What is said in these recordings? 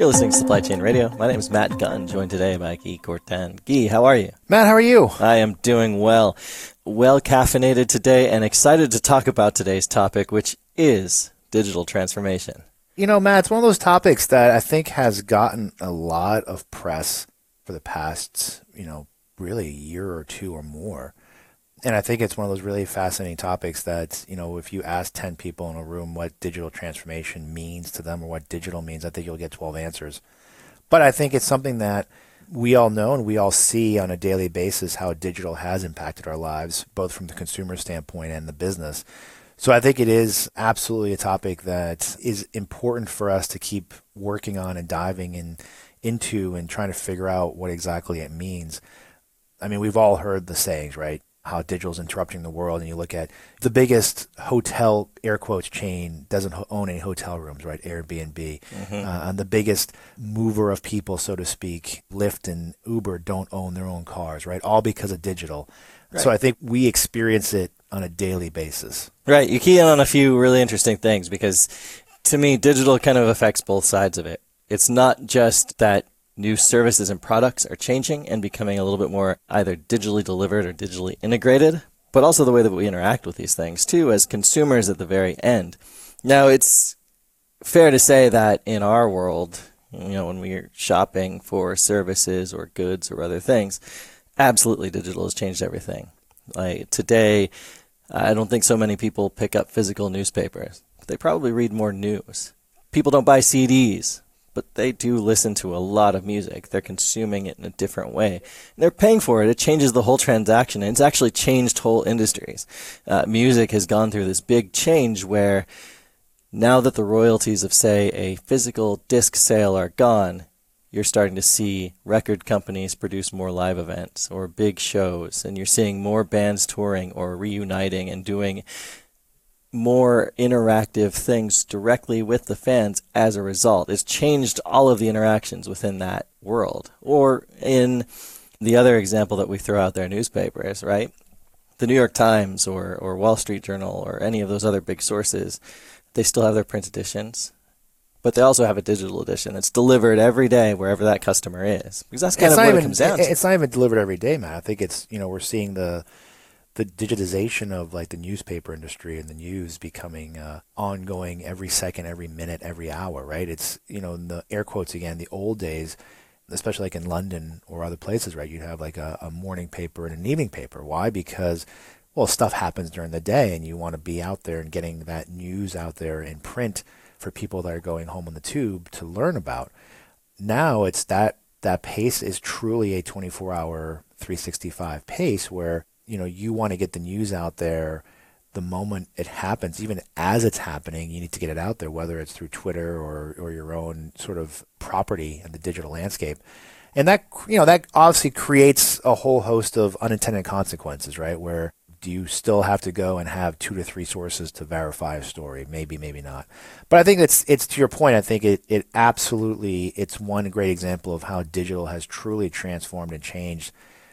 You're listening to Supply Chain Radio. My name is Matt Gunn, joined today by Guy Courtin. Guy, how are you? Matt, how are you? I am doing well. Well caffeinated today and excited to talk about today's topic, which is digital transformation. You know, Matt, it's one of those topics that I think has gotten a lot of press for the past, really a year or two or more. And I think it's one of those really fascinating topics that, if you ask 10 people in a room what digital transformation means to them or what digital means, I think you'll get 12 answers. But I think it's something that we all know and we all see on a daily basis how digital has impacted our lives, both from the consumer standpoint and the business. So I think it is absolutely a topic that is important for us to keep working on and diving into and trying to figure out what exactly it means. I mean, we've all heard the sayings, right? How digital is interrupting the world. And you look at the biggest hotel, air quotes, chain doesn't own any hotel rooms, right? Airbnb. Mm-hmm. And the biggest mover of people, so to speak, Lyft and Uber don't own their own cars, right? All because of digital. Right. So I think we experience it on a daily basis. Right. You key in on a few really interesting things because to me, digital kind of affects both sides of it. It's not just that new services and products are changing and becoming a little bit more either digitally delivered or digitally integrated, but also the way that we interact with these things too as consumers at the very end. Now, it's fair to say that in our world, when we're shopping for services or goods or other things, absolutely digital has changed everything. Like today, I don't think so many people pick up physical newspapers. They probably read more news. People don't buy CDs. But they do listen to a lot of music. They're consuming it in a different way. And they're paying for it. It changes the whole transaction. And it's actually changed whole industries. Music has gone through this big change where now that the royalties of, say, a physical disc sale are gone, you're starting to see record companies produce more live events or big shows. And you're seeing more bands touring or reuniting and doing more interactive things directly with the fans as a result. It's changed all of the interactions within that world. Or in the other example that we throw out there, newspapers, right? The New York Times or Wall Street Journal or any of those other big sources, they still have their print editions, but they also have a digital edition that's delivered every day wherever that customer is. Because that's kind of what it comes down to. It's not even delivered every day, Matt. I think it's, we're seeing the digitization of like the newspaper industry and the news becoming ongoing every second, every minute, every hour, right? It's, in the air quotes again, the old days, especially like in London or other places, right? You'd have like a morning paper and an evening paper. Why? Because, well, stuff happens during the day and you want to be out there and getting that news out there in print for people that are going home on the tube to learn about. Now it's that pace is truly a 24-hour, 365 pace where you want to get the news out there the moment it happens. Even as it's happening, you need to get it out there, whether it's through Twitter or your own sort of property in the digital landscape. And that, that obviously creates a whole host of unintended consequences, right? Where do you still have to go and have 2 to 3 sources to verify a story? Maybe, maybe not. But I think it's to your point. I think it absolutely, it's one great example of how digital has truly transformed and changed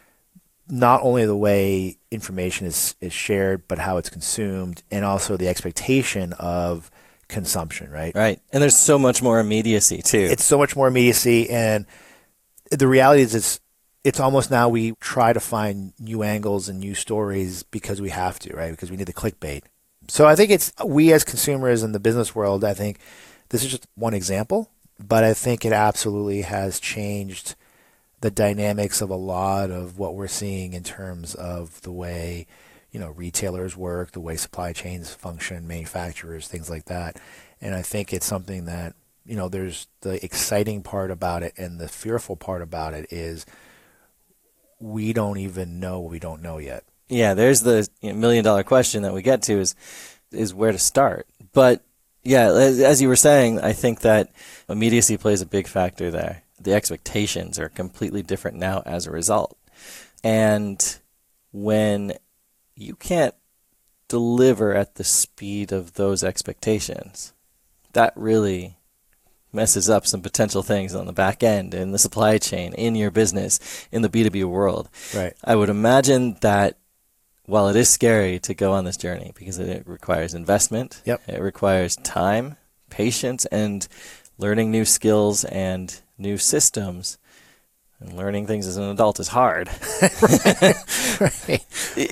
not only the way information is shared, but how it's consumed, and also the expectation of consumption, right? Right. And there's so much more immediacy, too. It's so much more immediacy, and the reality is it's almost now we try to find new angles and new stories because we have to, right? Because we need the clickbait. So I think it's we as consumers in the business world, I think this is just one example, but I think it absolutely has changed the dynamics of a lot of what we're seeing in terms of the way, retailers work, the way supply chains function, manufacturers, things like that. And I think it's something that, there's the exciting part about it and the fearful part about it is we don't even know what we don't know yet. Yeah, there's the million-dollar question that we get to is where to start. But yeah, as you were saying, I think that immediacy plays a big factor there. The expectations are completely different now as a result. And when you can't deliver at the speed of those expectations, that really messes up some potential things on the back end, in the supply chain, in your business, in the B2B world. Right. I would imagine that while it is scary to go on this journey because it requires investment, Yep. It requires time, patience, and learning new skills and new systems. And learning things as an adult is hard. Right.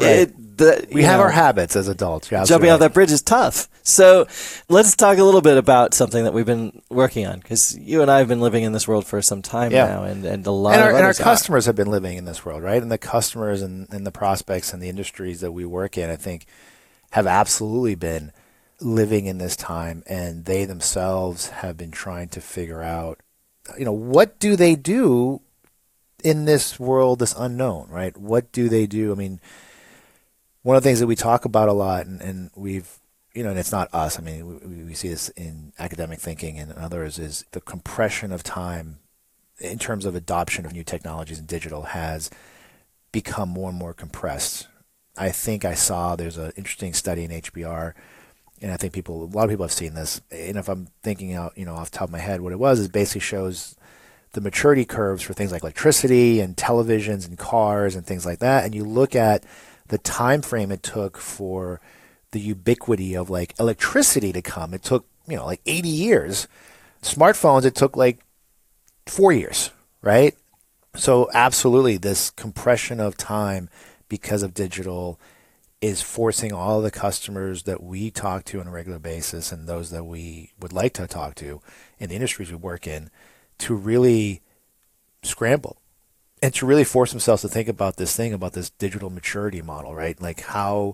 We have our habits as adults. Jumping off that bridge is tough. So let's talk a little bit about something that we've been working on, because you and I have been living in this world for some time now, and a lot of our customers have been living in this world, right? And the customers and the prospects and the industries that we work in, I think, have absolutely been living in this time, and they themselves have been trying to figure out, what do they do in this world, this unknown, right? What do they do? I mean, one of the things that we talk about a lot, and we've, and it's not us, I mean, we see this in academic thinking and others, is the compression of time in terms of adoption of new technologies and digital has become more and more compressed. I think I saw there's an interesting study in HBR, and I think a lot of people have seen this, and if I'm thinking out, off the top of my head, what it was is basically shows the maturity curves for things like electricity and televisions and cars and things like that, and you look at the time frame it took for the ubiquity of like electricity to come. It took, like 80 years. Smartphones, it took like 4 years, right? So absolutely, this compression of time because of digital is forcing all the customers that we talk to on a regular basis and those that we would like to talk to in the industries we work in to really scramble and to really force themselves to think about this digital maturity model, right? Like how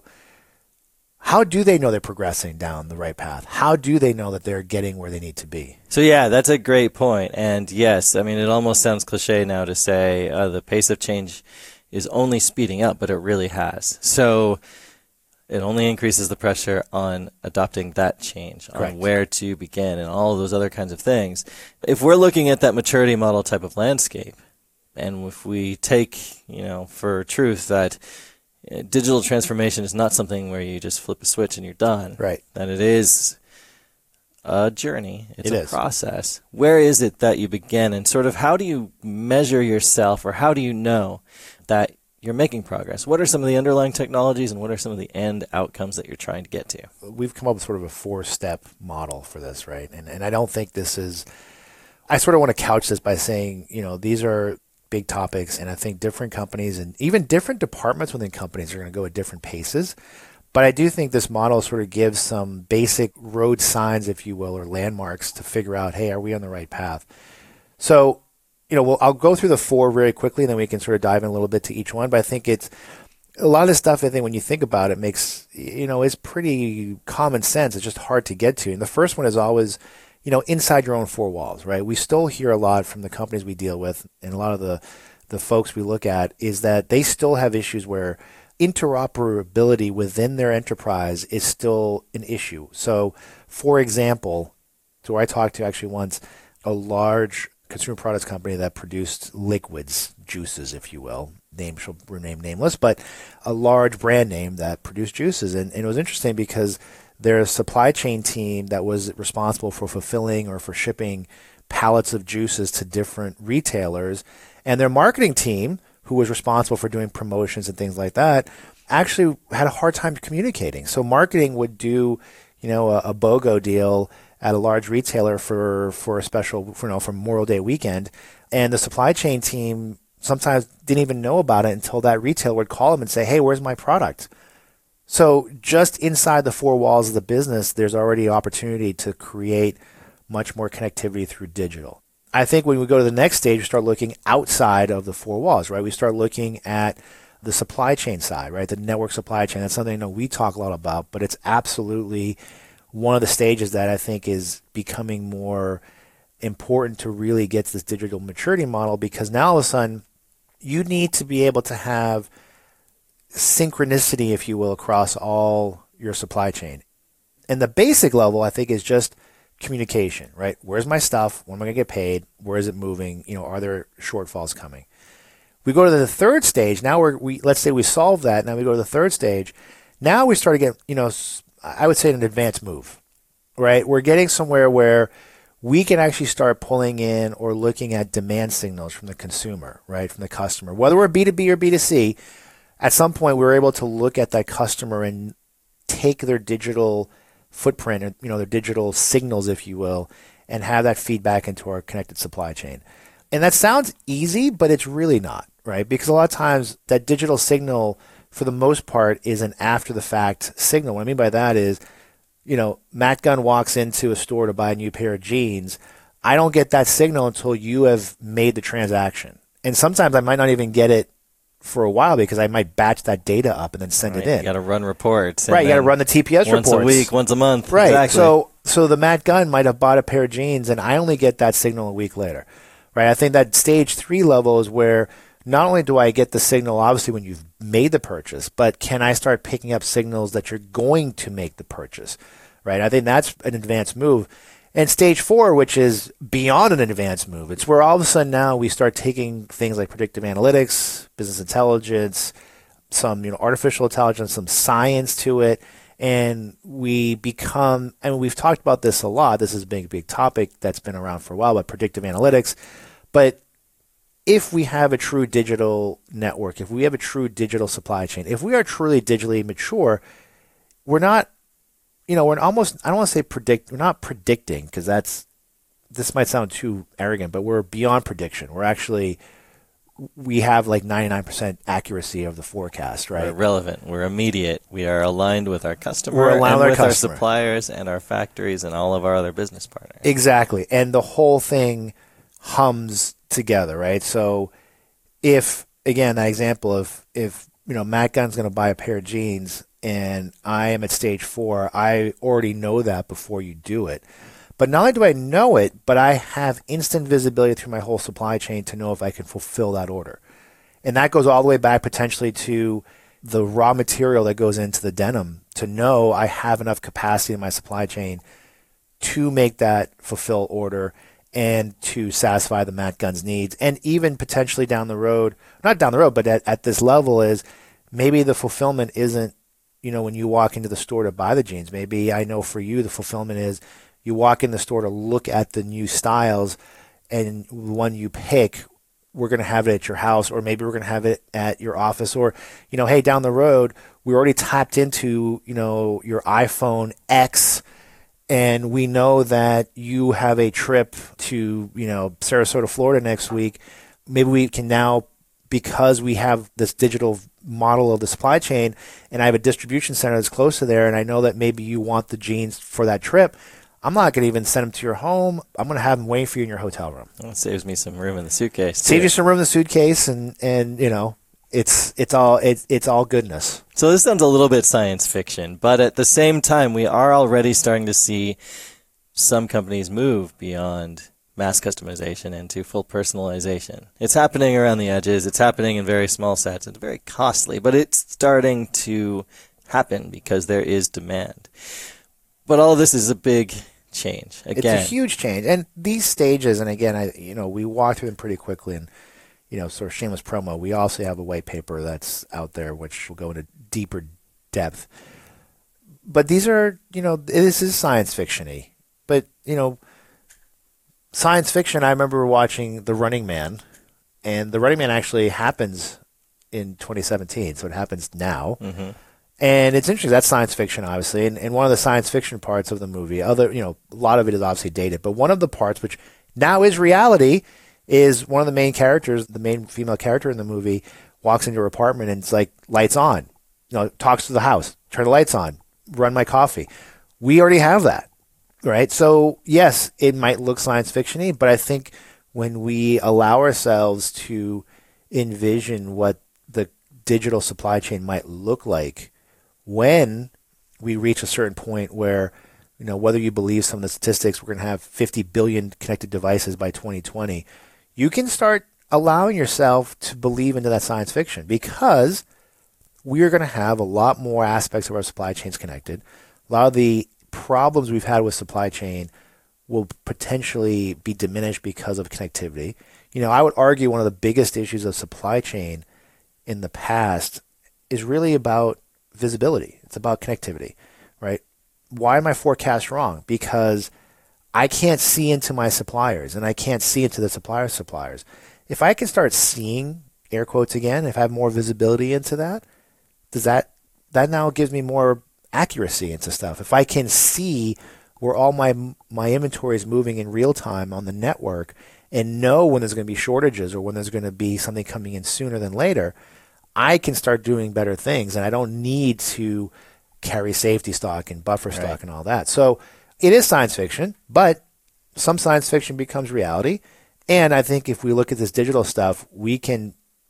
do they know they're progressing down the right path? How do they know that they're getting where they need to be? So yeah, that's a great point. And yes, I mean, it almost sounds cliche now to say the pace of change is only speeding up, but it really has. So it only increases the pressure on adopting that change, on where to begin, and all of those other kinds of things. If we're looking at that maturity model type of landscape, and if we take, for truth that digital transformation is not something where you just flip a switch and you're done, right? That it is a journey. It's a process. Where is it that you begin, and sort of how do you measure yourself, or how do you know that you're making progress? What are some of the underlying technologies, and what are some of the end outcomes that you're trying to get to? We've come up with sort of a 4-step model for this, right? And I don't think this is, I sort of want to couch this by saying, these are big topics, and I think different companies and even different departments within companies are going to go at different paces. But I do think this model sort of gives some basic road signs, if you will, or landmarks to figure out, hey, are we on the right path? So, I'll go through the 4 very quickly, and then we can sort of dive in a little bit to each one. But I think it's a lot of this stuff, I think when you think about it, makes, is pretty common sense. It's just hard to get to. And the first one is always, inside your own 4 walls, right? We still hear a lot from the companies we deal with, and a lot of the folks we look at, is that they still have issues where interoperability within their enterprise is still an issue. So, for example, so I talked to actually once a large consumer products company that produced liquids, juices, if you will. Name shall remain nameless, but a large brand name that produced juices. And it was interesting because their supply chain team that was responsible for fulfilling or for shipping pallets of juices to different retailers, and their marketing team, who was responsible for doing promotions and things like that, actually had a hard time communicating. So marketing would do, a BOGO deal at a large retailer for a special, for Memorial Day weekend, and the supply chain team sometimes didn't even know about it until that retailer would call them and say, hey, where's my product? So just inside the 4 walls of the business, there's already opportunity to create much more connectivity through digital. I think when we go to the next stage, we start looking outside of the 4 walls, right? We start looking at the supply chain side, right? The network supply chain. That's something I know we talk a lot about, but it's absolutely one of the stages that I think is becoming more important to really get to this digital maturity model, because now all of a sudden you need to be able to have synchronicity, if you will, across all your supply chain. And the basic level, I think, is just communication, right? Where's my stuff? When am I going to get paid? Where is it moving? Are there shortfalls coming? We go to the third stage. Now let's say we solve that. Now we go to the third stage. Now we start to get, I would say an advanced move, right? We're getting somewhere where we can actually start pulling in or looking at demand signals from the consumer, right? From the customer, whether we're B2B or B2C. At some point, we were able to look at that customer and take their digital footprint, their digital signals, if you will, and have that feedback into our connected supply chain. And that sounds easy, but it's really not, right? Because a lot of times that digital signal, for the most part, is an after the fact signal. What I mean by that is, Matt Gunn walks into a store to buy a new pair of jeans. I don't get that signal until you have made the transaction. And sometimes I might not even get it for a while because I might batch that data up and then send it in. You got to run reports. Right, you got to run the TPS reports. Once a week, once a month. Right. Exactly. So the Matt Gunn might have bought a pair of jeans and I only get that signal a week later. Right? I think that stage 3 level is where not only do I get the signal, obviously, when you've made the purchase, but can I start picking up signals that you're going to make the purchase? Right? I think that's an advanced move. And stage 4, which is beyond an advanced move, it's where all of a sudden now we start taking things like predictive analytics, business intelligence, some artificial intelligence, some science to it, and we become, and we've talked about this a lot, this is a big topic that's been around for a while, but predictive analytics. But if we have a true digital network, if we have a true digital supply chain, if we are truly digitally mature, we're not, we're almost, I don't want to say we're not predicting, because this might sound too arrogant, but we're beyond prediction. We have like 99% accuracy of the forecast, right? We're relevant. We're immediate. We are aligned with our customer, We're aligned with our our customer. suppliers and our factories and all of our other business partners. Exactly. And the whole thing hums together, right? So if, again, that example of if Matt Gunn's going to buy a pair of jeans and I am at stage 4, I already know that before you do it. But not only do I know it, but I have instant visibility through my whole supply chain to know if I can fulfill that order. And that goes all the way back potentially to the raw material that goes into the denim to know I have enough capacity in my supply chain to make that fulfill order and to satisfy the Matt Gunn's needs. And even potentially down the road, not down the road, but at this level is maybe the fulfillment isn't, when you walk into the store to buy the jeans. Maybe I know for you the fulfillment is you walk in the store to look at the new styles, and the one you pick, we're going to have it at your house, or maybe we're going to have it at your office, or, hey, down the road, we already tapped into, your iPhone X, and we know that you have a trip to, Sarasota, Florida next week. Maybe we can now, because we have this digital model of the supply chain, and I have a distribution center that's close to there, and I know that maybe you want the jeans for that trip, I'm not going to even send them to your home. I'm going to have them waiting for you in your hotel room. Well, it saves me some room in the suitcase. Saves you some room in the suitcase, and it's all goodness. So this sounds a little bit science fiction, but at the same time, we are already starting to see some companies move beyond mass customization into full personalization. It's happening around the edges. It's happening in very small sets. It's very costly, but it's starting to happen because there is demand. But all of this is a big change. Again, it's a huge change. And these stages, and again, we walk through them pretty quickly, and, sort of shameless promo, we also have a white paper that's out there which will go into deeper depth. But these are, this is science fiction-y. But, science fiction, I remember watching The Running Man, and The Running Man actually happens in 2017, so it happens now. Mm-hmm. And it's interesting, that's science fiction, obviously, and one of the science fiction parts of the movie, a lot of it is obviously dated, but one of the parts which now is reality is one of the main characters, the main female character in the movie, walks into her apartment and it's like, lights on, talks to the house, turn the lights on, run my coffee. We already have that, right? So yes, it might look science fiction-y, but I think when we allow ourselves to envision what the digital supply chain might look like, when we reach a certain point where, whether you believe some of the statistics, we're going to have 50 billion connected devices by 2020, you can start allowing yourself to believe into that science fiction, because we are going to have a lot more aspects of our supply chains connected. A lot of the problems we've had with supply chain will potentially be diminished because of connectivity. I would argue one of the biggest issues of supply chain in the past is really about visibility. It's about connectivity, right? Why are my forecasts wrong? Because I can't see into my suppliers, and I can't see into the supplier's suppliers. If I can start seeing, air quotes again, if I have more visibility into that, that now gives me more accuracy into stuff. If I can see where all my inventory is moving in real time on the network and know when there's going to be shortages or when there's going to be something coming in sooner than later, I can start doing better things, and I don't need to carry safety stock and buffer stock and all that. So it is science fiction, but some science fiction becomes reality. And I think if we look at this digital stuff, we can,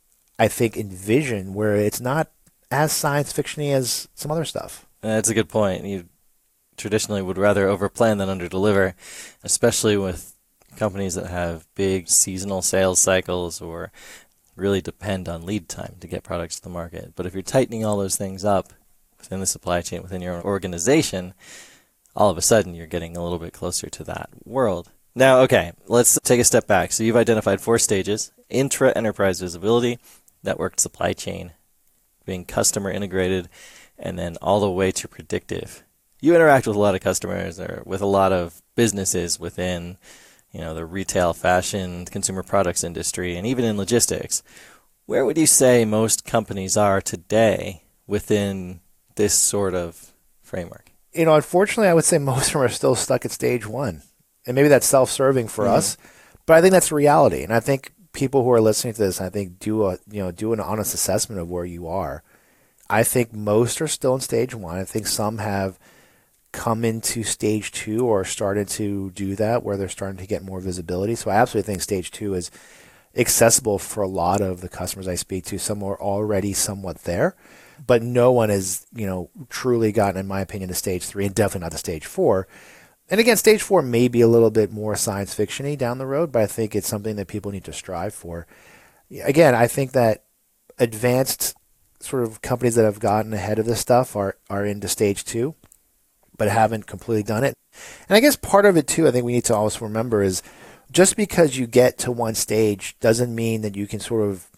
I think, envision where it's not as science fiction-y as some other stuff. That's a good point. You traditionally would rather overplan than underdeliver, especially with companies that have big seasonal sales cycles or really depend on lead time to get products to the market. But if you're tightening all those things up within the supply chain, within your organization, all of a sudden you're getting a little bit closer to that world. Now, okay, let's take a step back. So you've identified 4 stages: intra-enterprise visibility, networked supply chain, being customer integrated, and then all the way to predictive. You interact with a lot of customers or with a lot of businesses within the retail, fashion, consumer products industry, and even in logistics. Where would you say most companies are today within this sort of framework? Unfortunately, I would say most of them are still stuck at stage 1. And maybe that's self-serving for us, but I think that's the reality. And I think people who are listening to this, I think, do an honest assessment of where you are. I think most are still in stage 1. I think some have come into stage 2 or started to do that, where they're starting to get more visibility. So I absolutely think stage 2 is accessible for a lot of the customers I speak to. Some are already somewhat there, but no one has, truly gotten, in my opinion, to stage 3, and definitely not to stage 4. And again, stage 4 may be a little bit more science fiction-y down the road, but I think it's something that people need to strive for. Again, I think that advanced sort of companies that have gotten ahead of this stuff are into stage 2, but haven't completely done it. And I guess part of it too, I think we need to also remember, is just because you get to one stage doesn't mean that you can sort of,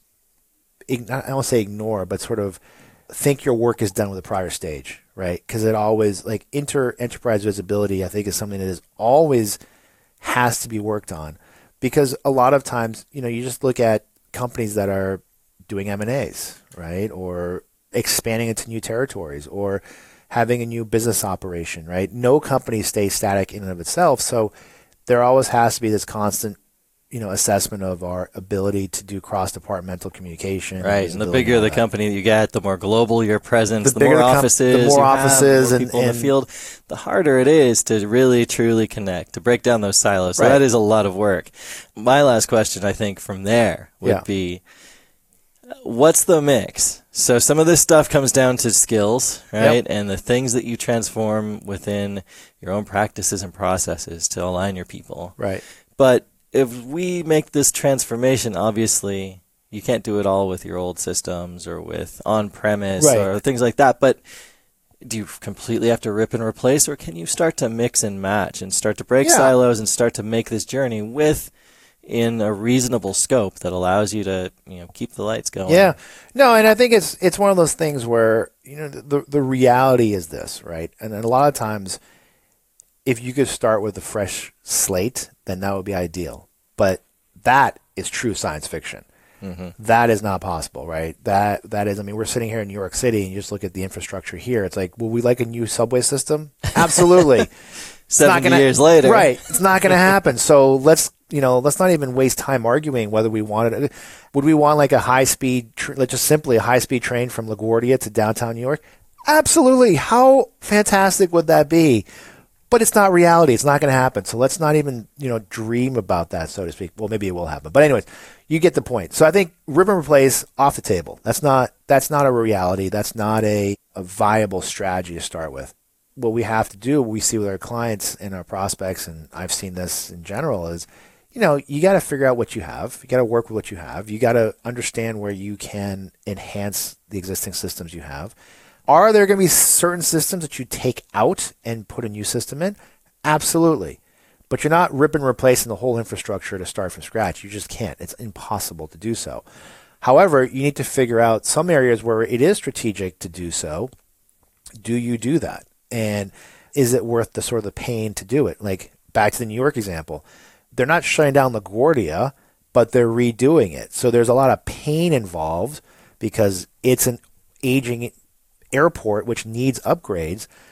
I don't want to say ignore, but sort of think your work is done with a prior stage, right? Because it always, like enterprise visibility, I think is something that is always has to be worked on. Because a lot of times, you just look at companies that are doing M&As, right? Or expanding into new territories, or having a new business operation, right? No company stays static in and of itself. So there always has to be this constant, assessment of our ability to do cross-departmental communication. Right, and the bigger the company that you get, the more global your presence, the more offices, the more offices, more people in the field, the harder it is to really, truly connect, to break down those silos. So that is a lot of work. My last question, I think, from there would be, what's the mix? So some of this stuff comes down to skills, right? Yep. And the things that you transform within your own practices and processes to align your people. Right. But if we make this transformation, obviously you can't do it all with your old systems or with on-premise or things like that. But do you completely have to rip and replace, or can you start to mix and match and start to break silos and start to make this journey in a reasonable scope that allows you to keep the lights going? Yeah. No, and I think it's one of those things where the reality is this, right? And a lot of times, if you could start with a fresh slate, then that would be ideal. But that is true science fiction. Mm-hmm. That is not possible, right? That is, we're sitting here in New York City, and you just look at the infrastructure here. It's like, will we like a new subway system? Absolutely. 70 years later. Right. It's not going to happen. So let's not even waste time arguing whether we wanted it. Would we want like a high-speed, just simply a high-speed train from LaGuardia to downtown New York? Absolutely. How fantastic would that be? But it's not reality. It's not going to happen. So let's not even, dream about that, so to speak. Well, maybe it will happen. But anyways, you get the point. So I think rip and replace off the table. That's not a reality. That's not a viable strategy to start with. What we have to do, what we see with our clients and our prospects, and I've seen this in general, is, you got to figure out what you have. You got to work with what you have. You got to understand where you can enhance the existing systems you have. Are there going to be certain systems that you take out and put a new system in? Absolutely. But you're not ripping and replacing the whole infrastructure to start from scratch. You just can't. It's impossible to do so. However, you need to figure out some areas where it is strategic to do so. Do you do that? And is it worth the sort of the pain to do it? Like back to the New York example. They're not shutting down LaGuardia, but they're redoing it. So there's a lot of pain involved because it's an aging airport which needs upgrades.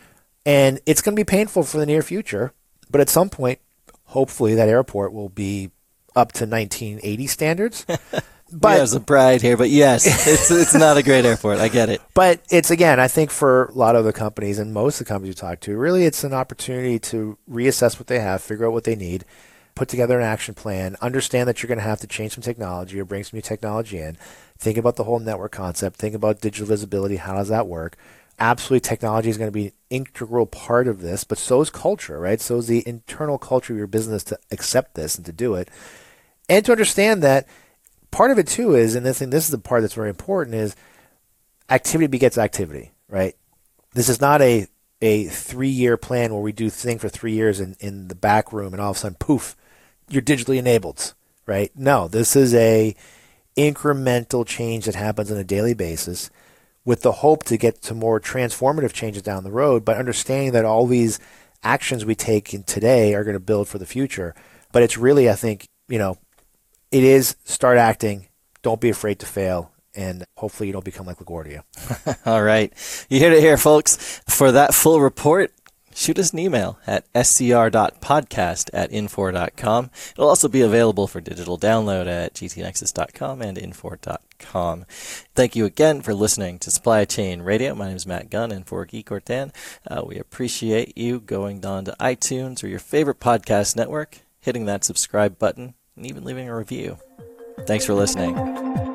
And it's going to be painful for the near future, but at some point, hopefully that airport will be up to 1980 standards. But there's a bride here, but yes, it's not a great airport. I get it. But it's, again, I think for a lot of the companies and most of the companies you talk to, really it's an opportunity to reassess what they have, figure out what they need, put together an action plan, understand that you're going to have to change some technology or bring some new technology in, think about the whole network concept, think about digital visibility, how does that work? Absolutely, technology is going to be an integral part of this, but so is culture, right? So is the internal culture of your business to accept this and to do it. And to understand that part of it too is, and this is the part that's very important, is activity begets activity, right? This is not a 3-year plan where we do thing for 3 years in the back room and all of a sudden, poof, you're digitally enabled, right? No, this is a incremental change that happens on a daily basis with the hope to get to more transformative changes down the road, but understanding that all these actions we take in today are going to build for the future. But it's really, I think, it is start acting, don't be afraid to fail, and hopefully you don't become like LaGuardia. All right. You heard it here, folks. For that full report, shoot us an email at scr.podcast@infor.com. It'll also be available for digital download at gtnexus.com and infor.com. Thank you again for listening to Supply Chain Radio. My name is Matt Gunn, and for Guy Courtin, we appreciate you going on to iTunes or your favorite podcast network, hitting that subscribe button, and even leaving a review. Thanks for listening.